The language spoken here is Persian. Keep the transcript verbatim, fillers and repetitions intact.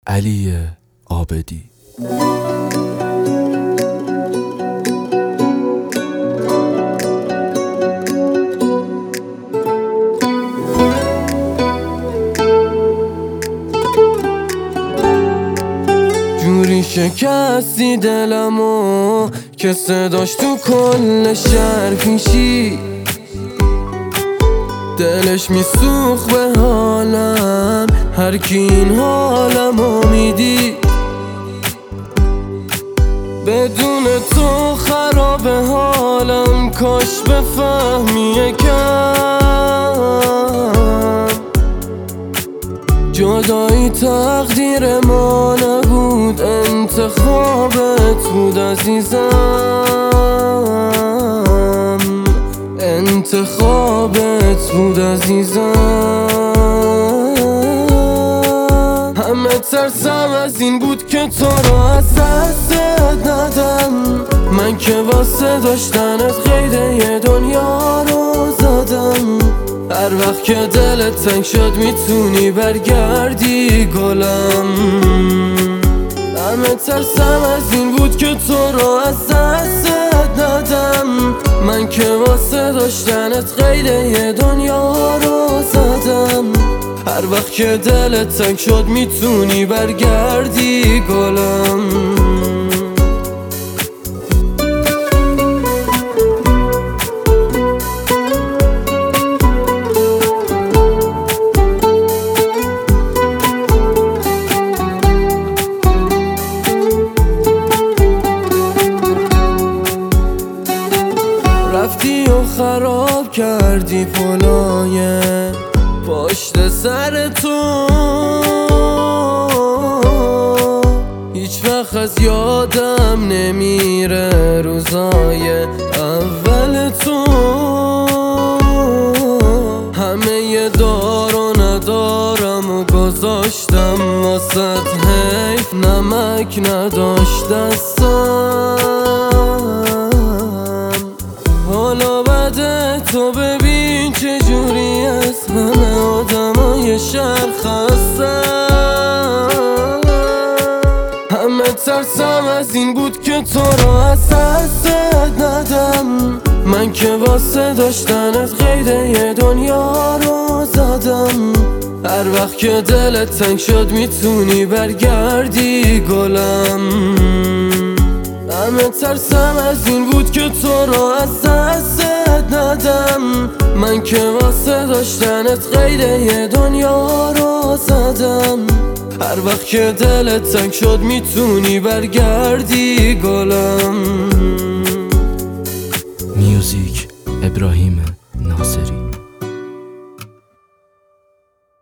علی عابدی. جوری شکستی دلمو که صداش تو کل شهر پیشی، دلش میسوخ به حالم هر کی این حالمو میدی. بدون تو خراب حالم، کاش بفهمی یکم جدایی تقدیر ما نبود، انتخابت بود عزیزم، انتخابت بود عزیزم. همه ترسم از این بود که تو رو از دست ندم، من که واسه داشتنت قید یه دنیا رو زدم. هر وقت که دلت تنگ شد میتونی برگردی گلم. همه ترسم از این بود که تو رو از دست ندم، من که واسه داشتنت قید یه دنیا رو زدم. هر وقت که دلت تنگ شد میتونی برگردی گلم. رفتی و خراب کردی پلای پشت سر تو، هیچ وقت از یادم نمیره روزای اول تو. همه ی دار و ندارم و گذاشتم واسه حیف، نمک نداشت دستم. حالا بعد تو ببین چجوری از همه آدمای شهر خستم. همه ترسم از این بود که تو رو از دست ندم، من که واسه داشتنت قید یه دنیا رو زدم. هر وقت که دلت تنگ شد میتونی برگردی گلم. همه ترسم از این بود که تو رو از دست ندم، من که واسه داشتنت قید یه دنیا رو زدم. هر وقت که دلت تنگ شد میتونی برگردی گلم. میوزیک ابراهیم